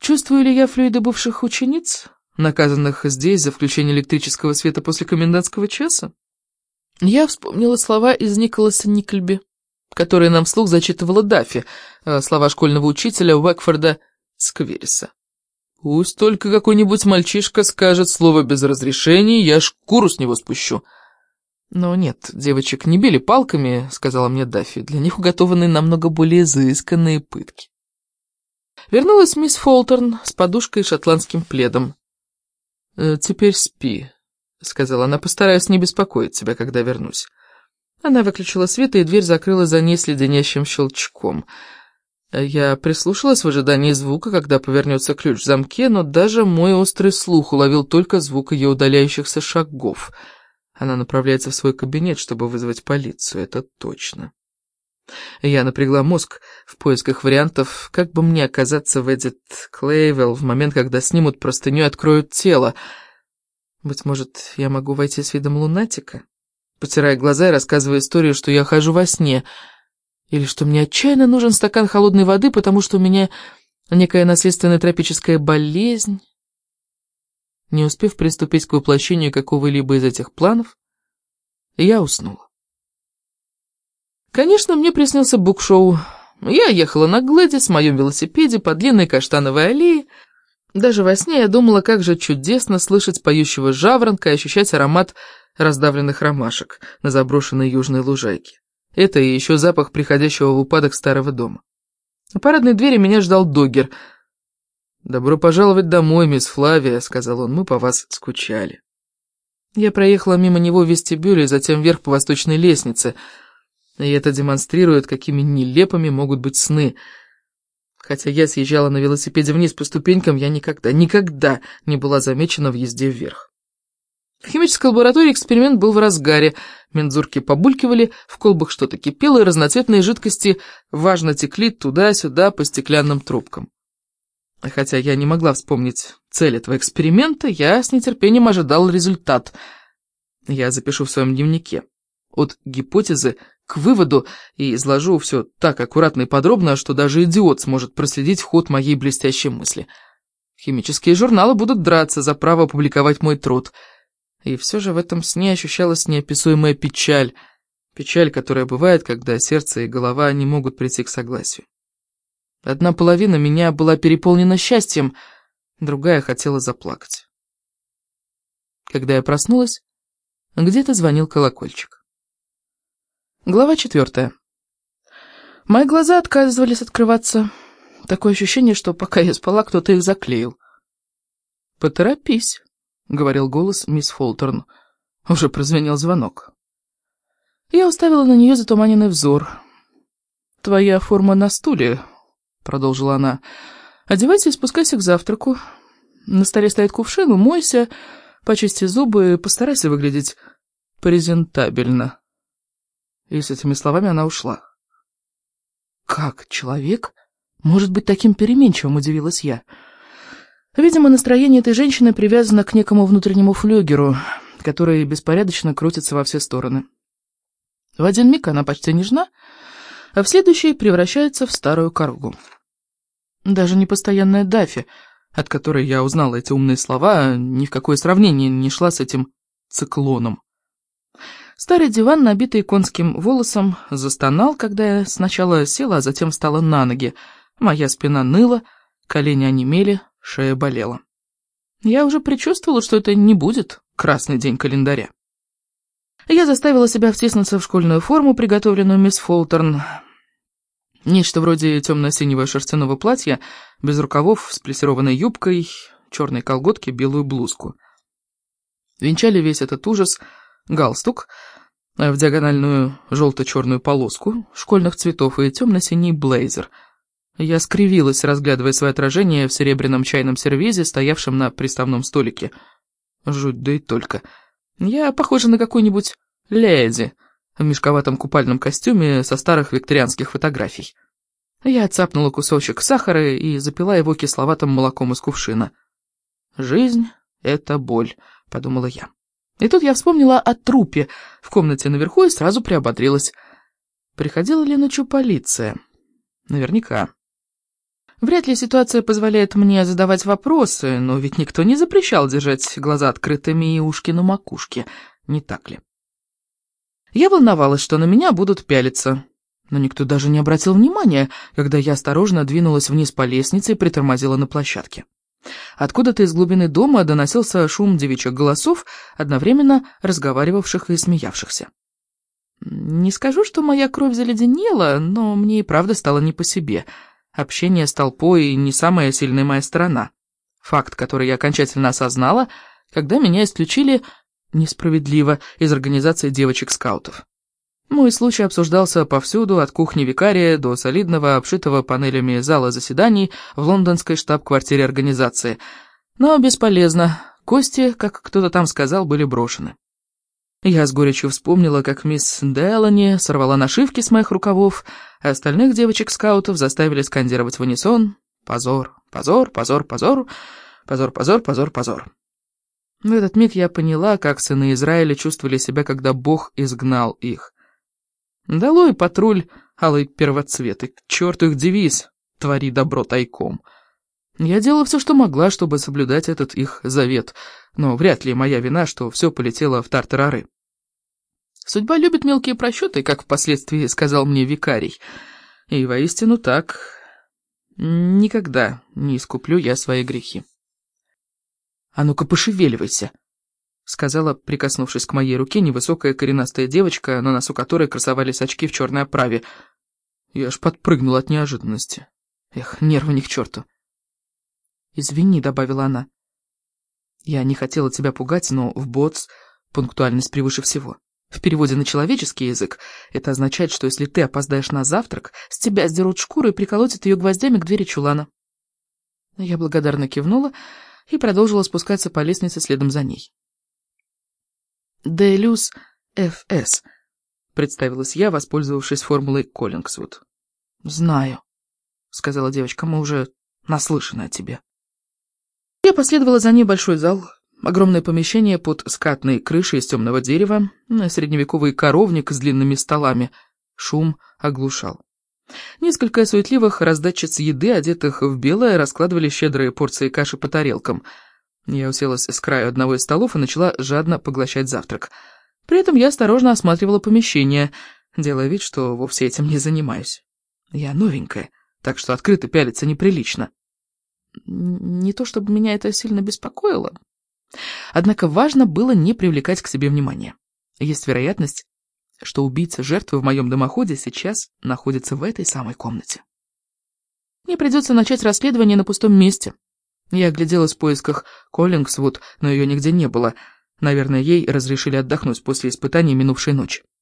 Чувствую ли я флюиды бывших учениц, наказанных здесь за включение электрического света после комендантского часа? Я вспомнила слова из Николаса Никльби, которые нам вслух зачитывала Даффи, слова школьного учителя Уэкфорда Сквириса. «Пусть только какой-нибудь мальчишка скажет слово без разрешения, я шкуру с него спущу». «Но нет, девочек не били палками», — сказала мне Даффи, «для них уготованы намного более изысканные пытки». Вернулась мисс Фолтерн с подушкой и шотландским пледом. «Теперь спи», — сказала она, — «постараюсь не беспокоить тебя, когда вернусь». Она выключила свет, и дверь закрылась за ней с леденящим щелчком. Я прислушалась в ожидании звука, когда повернется ключ в замке, но даже мой острый слух уловил только звук ее удаляющихся шагов. Она направляется в свой кабинет, чтобы вызвать полицию, это точно. Я напрягла мозг в поисках вариантов, как бы мне оказаться в Эдит Клейвелл в момент, когда снимут простыню и откроют тело. Быть может, я могу войти с видом лунатика, потирая глаза и рассказывая историю, что я хожу во сне, или что мне отчаянно нужен стакан холодной воды, потому что у меня некая наследственная тропическая болезнь. Не успев приступить к воплощению какого-либо из этих планов, я уснула. Конечно, мне приснился букшоу. Я ехала на Глэдис в моем велосипеде по длинной каштановой аллее. Даже во сне я думала, как же чудесно слышать поющего жаворонка и ощущать аромат раздавленных ромашек на заброшенной южной лужайке. Это и еще запах приходящего в упадок старого дома. На парадной двери меня ждал Доггер. «Добро пожаловать домой, мисс Флавия», — сказал он, — «мы по вас скучали». Я проехала мимо него в вестибюле и затем вверх по восточной лестнице, и это демонстрирует, какими нелепыми могут быть сны. Хотя я съезжала на велосипеде вниз по ступенькам, я никогда не была замечена в езде вверх. В химической лаборатории эксперимент был в разгаре. Мензурки побулькивали, в колбах что-то кипело, и разноцветные жидкости важно текли туда-сюда по стеклянным трубкам. Хотя я не могла вспомнить цель этого эксперимента, я с нетерпением ожидала результат. Я запишу в своем дневнике. От гипотезы к выводу и изложу все так аккуратно и подробно, что даже идиот сможет проследить ход моей блестящей мысли. Химические журналы будут драться за право опубликовать мой труд. И все же в этом сне ощущалась неописуемая печаль. Печаль, которая бывает, когда сердце и голова не могут прийти к согласию. Одна половина меня была переполнена счастьем, другая хотела заплакать. Когда я проснулась, где-то звонил колокольчик. Глава 4. Мои глаза отказывались открываться. Такое ощущение, что пока я спала, кто-то их заклеил. «Поторопись», — говорил голос мисс Фолтерн. Уже прозвенел звонок. Я уставила на нее затуманенный взор. «Твоя форма на стуле», — продолжила она. «Одевайся и спускайся к завтраку. На столе стоит кувшин, умойся, почисти зубы и постарайся выглядеть презентабельно». И с этими словами она ушла. «Как человек может быть таким переменчивым?» — удивилась я. Видимо, настроение этой женщины привязано к некому внутреннему флюгеру, который беспорядочно крутится во все стороны. В один миг она почти нежна, а в следующий превращается в старую коргу. Даже непостоянная Даффи, от которой я узнала эти умные слова, ни в какое сравнение не шла с этим циклоном. Старый диван, набитый конским волосом, застонал, когда я сначала села, а затем встала на ноги. Моя спина ныла, колени онемели, шея болела. Я уже предчувствовала, что это не будет красный день календаря. Я заставила себя втиснуться в школьную форму, приготовленную мисс Фолтерн. Нечто вроде темно-синего шерстяного платья, без рукавов, с плессированной юбкой, черные колготки, белую блузку. Венчали весь этот ужас галстук в диагональную желто-черную полоску школьных цветов и темно-синий блейзер. Я скривилась, разглядывая свое отражение в серебряном чайном сервизе, стоявшем на приставном столике. Жуть, да и только. Я похожа на какую-нибудь леди в мешковатом купальном костюме со старых викторианских фотографий. Я отцапнула кусочек сахара и запила его кисловатым молоком из кувшина. «Жизнь — это боль», — подумала я. И тут я вспомнила о трупе в комнате наверху и сразу приободрилась. Приходила ли ночью полиция? Наверняка. Вряд ли ситуация позволяет мне задавать вопросы, но ведь никто не запрещал держать глаза открытыми и ушки на макушке, не так ли? Я волновалась, что на меня будут пялиться, но никто даже не обратил внимания, когда я осторожно двинулась вниз по лестнице и притормозила на площадке. Откуда-то из глубины дома доносился шум девичьих голосов, одновременно разговаривавших и смеявшихся. Не скажу, что моя кровь заледенела, но мне и правда стало не по себе. Общение с толпой не самая сильная моя сторона. Факт, который я окончательно осознала, когда меня исключили несправедливо из организации девочек-скаутов. Мой случай обсуждался повсюду, от кухни викария до солидного, обшитого панелями зала заседаний в лондонской штаб-квартире организации. Но бесполезно, кости, как кто-то там сказал, были брошены. Я с горечью вспомнила, как мисс Делани сорвала нашивки с моих рукавов, а остальных девочек-скаутов заставили скандировать в унисон: «Позор, позор, позор, позор, позор, позор, позор, позор». В этот миг я поняла, как сыны Израиля чувствовали себя, когда Бог изгнал их. Долой патруль алый первоцвет, и к черту их девиз «Твори добро тайком». Я делала все, что могла, чтобы соблюдать этот их завет, но вряд ли моя вина, что все полетело в тартарары. Судьба любит мелкие просчеты, как впоследствии сказал мне викарий. И воистину так. Никогда не искуплю я свои грехи. «А ну-ка пошевеливайся», — сказала, прикоснувшись к моей руке, невысокая коренастая девочка, на носу которой красовались очки в черной оправе. Я аж подпрыгнул от неожиданности. Эх, нервы ни к черту. «Извини», — добавила она. «Я не хотела тебя пугать, но в ботс пунктуальность превыше всего. В переводе на человеческий язык это означает, что если ты опоздаешь на завтрак, с тебя сдерут шкуру и приколотят ее гвоздями к двери чулана». Я благодарно кивнула и продолжила спускаться по лестнице следом за ней. «Делюс Ф.С.», представилась я, воспользовавшись формулой Коллингсвуд. «Знаю», — сказала девочка, — «мы уже наслышаны о тебе». Я последовала за ней в большой зал, огромное помещение под скатной крышей из темного дерева, средневековый коровник с длинными столами. Шум оглушал. Несколько суетливых раздатчиц еды, одетых в белое, раскладывали щедрые порции каши по тарелкам. Я уселась с краю одного из столов и начала жадно поглощать завтрак. При этом я осторожно осматривала помещение, делая вид, что вовсе этим не занимаюсь. Я новенькая, так что открыто пялиться неприлично. Не то чтобы меня это сильно беспокоило. Однако важно было не привлекать к себе внимания. Есть вероятность, что убийца жертвы в моем дымоходе сейчас находится в этой самой комнате. Мне придется начать расследование на пустом месте. Я огляделась в поисках Коллингсвуд, но ее нигде не было. Наверное, ей разрешили отдохнуть после испытаний минувшей ночи.